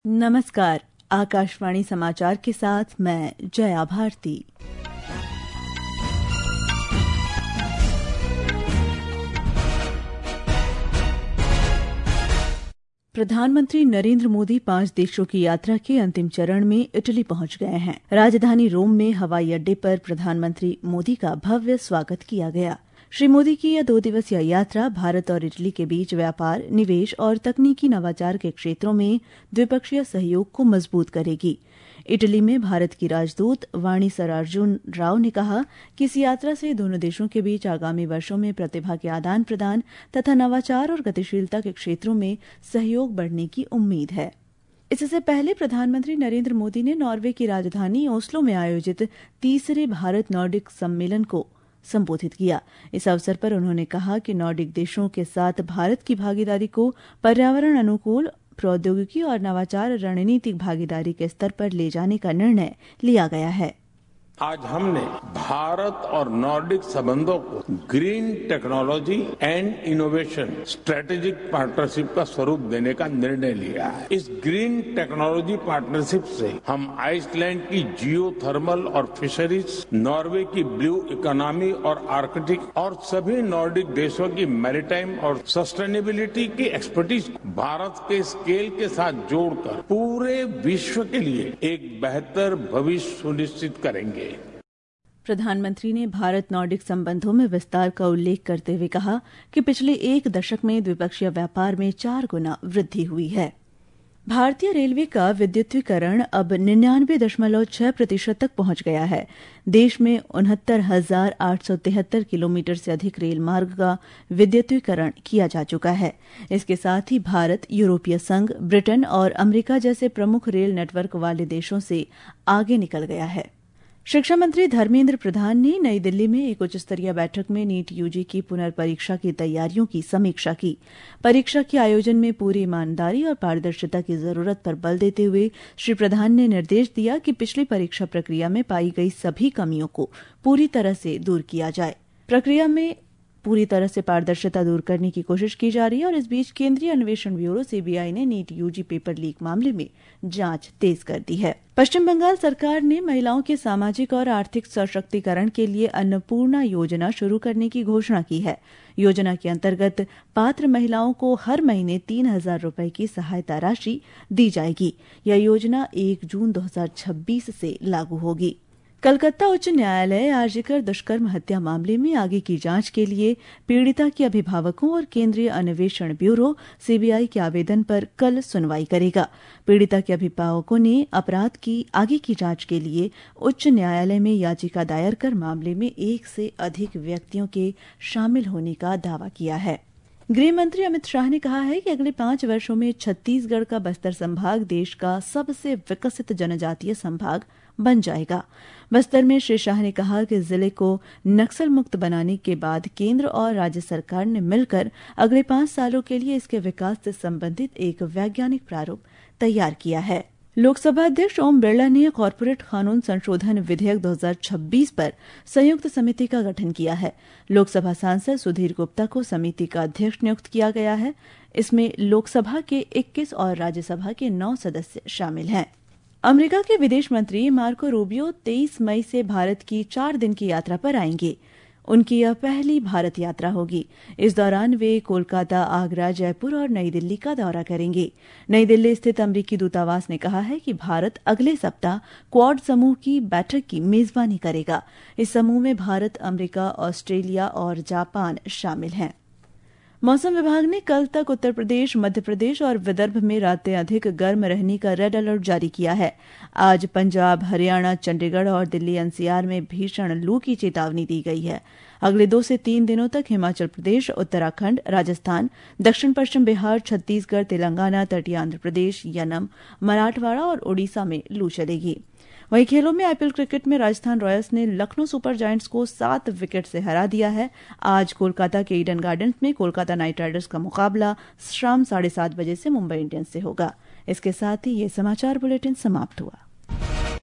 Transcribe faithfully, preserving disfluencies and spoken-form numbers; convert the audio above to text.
नमस्कार। आकाशवाणी समाचार के साथ मैं जया भारती। प्रधानमंत्री नरेंद्र मोदी पांच देशों की यात्रा के अंतिम चरण में इटली पहुंच गए हैं। राजधानी रोम में हवाई अड्डे पर प्रधानमंत्री मोदी का भव्य स्वागत किया गया। श्री मोदी की यह दो दिवसीय यात्रा भारत और इटली के बीच व्यापार, निवेश और तकनीकी नवाचार के क्षेत्रों में द्विपक्षीय सहयोग को मजबूत करेगी। इटली में भारत की राजदूत वाणी सरार्जुन राव ने कहा कि इस यात्रा से दोनों देशों के बीच आगामी वर्षों में प्रतिभा के आदान प्रदान तथा नवाचार और गतिशीलता के क्षेत्रों में सहयोग बढ़ने की उम्मीद है। इससे पहले प्रधानमंत्री नरेंद्र मोदी ने नॉर्वे की राजधानी ओस्लो में आयोजित तीसरे भारत नॉर्डिक सम्मेलन को संबोधित किया। इस अवसर पर उन्होंने कहा कि नॉर्डिक देशों के साथ भारत की भागीदारी को पर्यावरण अनुकूल प्रौद्योगिकी और नवाचार रणनीतिक भागीदारी के स्तर पर ले जाने का निर्णय लिया गया है। आज हमने भारत और नॉर्डिक संबंधों को green technology and innovation strategic partnership का स्वरूप देने का निर्णय लिया है। इस ग्रीन टेक्नोलॉजी पार्टनरशिप से हम आइसलैंड की जियो थर्मल और फिशरीज, नॉर्वे की ब्लू इकोनॉमी और आर्कटिक और सभी नॉर्डिक देशों की मैरीटाइम और सस्टेनेबिलिटी की एक्सपर्टीज भारत के स्केल के साथ जोड़कर पूरे विश्व के लिए एक बेहतर भविष्य सुनिश्चित करेंगे। प्रधानमंत्री ने भारत नॉर्डिक संबंधों में विस्तार का उल्लेख करते हुए कहा कि पिछले एक दशक में द्विपक्षीय व्यापार में चार गुना वृद्धि हुई है। भारतीय रेलवे का विद्युतीकरण अब निन्यानवे दशमलव छह प्रतिशत तक पहुंच गया है। देश में उनहत्तर हजार आठ सौ तिहत्तर किलोमीटर से अधिक रेल मार्ग का विद्युतीकरण किया जा चुका है। इसके साथ ही भारत, यूरोपीय संघ, ब्रिटेन और अमेरिका जैसे प्रमुख रेल नेटवर्क वाले देशों से आगे निकल गया है। शिक्षा मंत्री धर्मेंद्र प्रधान ने नई दिल्ली में एक उच्च स्तरीय बैठक में नीट यूजी की पुनर्परीक्षा की तैयारियों की समीक्षा की। परीक्षा के आयोजन में पूरी ईमानदारी और पारदर्शिता की जरूरत पर बल देते हुए श्री प्रधान ने निर्देश दिया कि पिछली परीक्षा प्रक्रिया में पाई गई सभी कमियों को पूरी तरह से दूर किया जाए। प्रक्रिया में पूरी तरह से पारदर्शिता दूर करने की कोशिश की जा रही है और इस बीच केंद्रीय अन्वेषण ब्यूरो सीबीआई ने नीट यूजी पेपर लीक मामले में जांच तेज कर दी है। पश्चिम बंगाल सरकार ने महिलाओं के सामाजिक और आर्थिक सशक्तिकरण के लिए अन्नपूर्णा योजना शुरू करने की घोषणा की है। योजना के अंतर्गत पात्र महिलाओं को हर महीने तीन हजार रूपये की सहायता राशि दी जाएगी। यह योजना एक जून दो हजार छब्बीस से लागू होगी। कलकत्ता उच्च न्यायालय आरजीकर दुष्कर्म हत्या मामले में आगे की जांच के लिए पीड़िता के अभिभावकों और केंद्रीय अन्वेषण ब्यूरो सीबीआई के आवेदन पर कल सुनवाई करेगा। पीड़िता के अभिभावकों ने अपराध की आगे की जांच के लिए उच्च न्यायालय में याचिका दायर कर मामले में एक से अधिक व्यक्तियों के शामिल होने का दावा किया है। गृह मंत्री अमित शाह ने कहा है कि अगले पांच वर्षों में छत्तीसगढ़ का बस्तर संभाग देश का सबसे विकसित जनजातीय संभाग बन जाएगा। बस्तर में श्री शाह ने कहा कि जिले को नक्सल मुक्त बनाने के बाद केंद्र और राज्य सरकार ने मिलकर अगले पांच सालों के लिए इसके विकास से संबंधित एक वैज्ञानिक प्रारूप तैयार किया है। लोकसभा अध्यक्ष ओम बिरला ने कॉर्पोरेट कानून संशोधन विधेयक दो हजार छब्बीस पर संयुक्त समिति का गठन किया है। लोकसभा सांसद सुधीर गुप्ता को समिति का अध्यक्ष नियुक्त किया गया है। इसमें लोकसभा के इक्कीस और राज्यसभा के नौ सदस्य शामिल हैं। अमेरिका के विदेश मंत्री मार्को रूबियो तेईस मई से भारत की चार दिन की यात्रा पर आएंगे। उनकी यह पहली भारत यात्रा होगी। इस दौरान वे कोलकाता, आगरा, जयपुर और नई दिल्ली का दौरा करेंगे। नई दिल्ली स्थित अमेरिकी दूतावास ने कहा है कि भारत अगले सप्ताह क्वाड समूह की बैठक की मेजबानी करेगा। इस समूह में भारत, अमेरिका, ऑस्ट्रेलिया और जापान शामिल हैं। मौसम विभाग ने कल तक उत्तर प्रदेश, मध्य प्रदेश और विदर्भ में रातें अधिक गर्म रहने का रेड अलर्ट जारी किया है। आज पंजाब, हरियाणा, चंडीगढ़ और दिल्ली एनसीआर में भीषण लू की चेतावनी दी गई है। अगले दो से तीन दिनों तक हिमाचल प्रदेश, उत्तराखंड, राजस्थान, दक्षिण पश्चिम बिहार, छत्तीसगढ़, तेलंगाना, तटीय आंध्र प्रदेश, यनम, मराठवाड़ा और ओडिशा में लू चलेगी। वहीं खेलों में आईपीएल क्रिकेट में राजस्थान रॉयल्स ने लखनऊ सुपर जायंट्स को सात विकेट से हरा दिया है। आज कोलकाता के ईडन गार्डन्स में कोलकाता नाइट राइडर्स का मुकाबला शाम साढ़े सात बजे से मुंबई इंडियंस से होगा। इसके साथ ही ये समाचार बुलेटिन समाप्त हुआ।